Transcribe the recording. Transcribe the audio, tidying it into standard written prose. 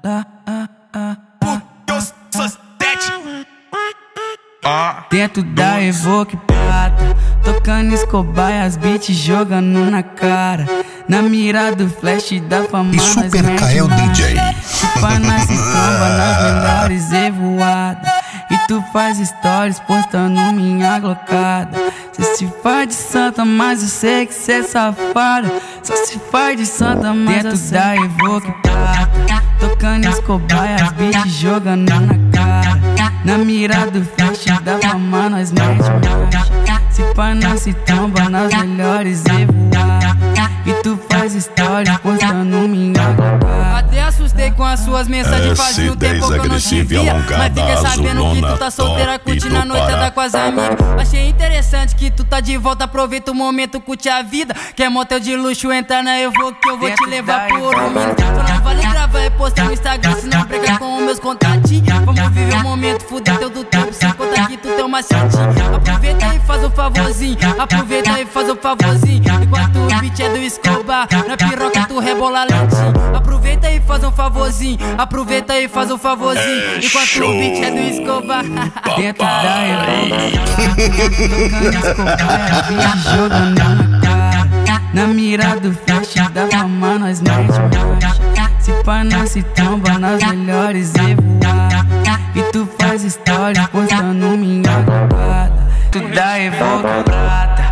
Dentro da Evoque prata, tocando Escobar e as beats jogando na cara. Na mira do flash da fama e Super Kael DJ. Pra nós se tromba nas melhores evoadas. E tu faz stories postando minha glocada. Cê se faz de santa, mas eu sei que cê é safada. Só se faz de santa, mas dentro da Evoque prata, tocando Escobar e as beats jogando na cara. Na mira do flash da fama nós mete marcha. Se pá nós se tromba nas melhores evoadas. E tu faz stories postando minha glocada. Até assustei com as suas mensagens, fazia um tempo que eu não te via. Mas fiquei sabendo que tu tá solteira, curtindo a noitada com as amigas. Achei interessante que tu tá de volta, aproveita o momento, curte a vida. Quer motel de luxo, entra na Evoque que eu vou te levar por um minuto. Só não vale gravar e postar no Instagram, se não breca com os meus contatinhos. Vamos viver o momento, fuder teu do tempo, sem contar que tu tem uma macetinho. Aproveita e faz o favorzinho, aproveita e faz o favorzinho. Enquanto o beat é do Escobar, na piroca tu rebola lentinho. Aproveita e faz um favorzinho, aproveita e faz um favorzinho. Enquanto o beat é do Escobar. Dentro da Evoque, tocando Escobar, beat jogando na cara. Na mira do flash da fama nós mete marcha. Se pá nós se tromba nas melhores evoadas. E tu faz stories postando minha glocada. Tu da Evoque prata,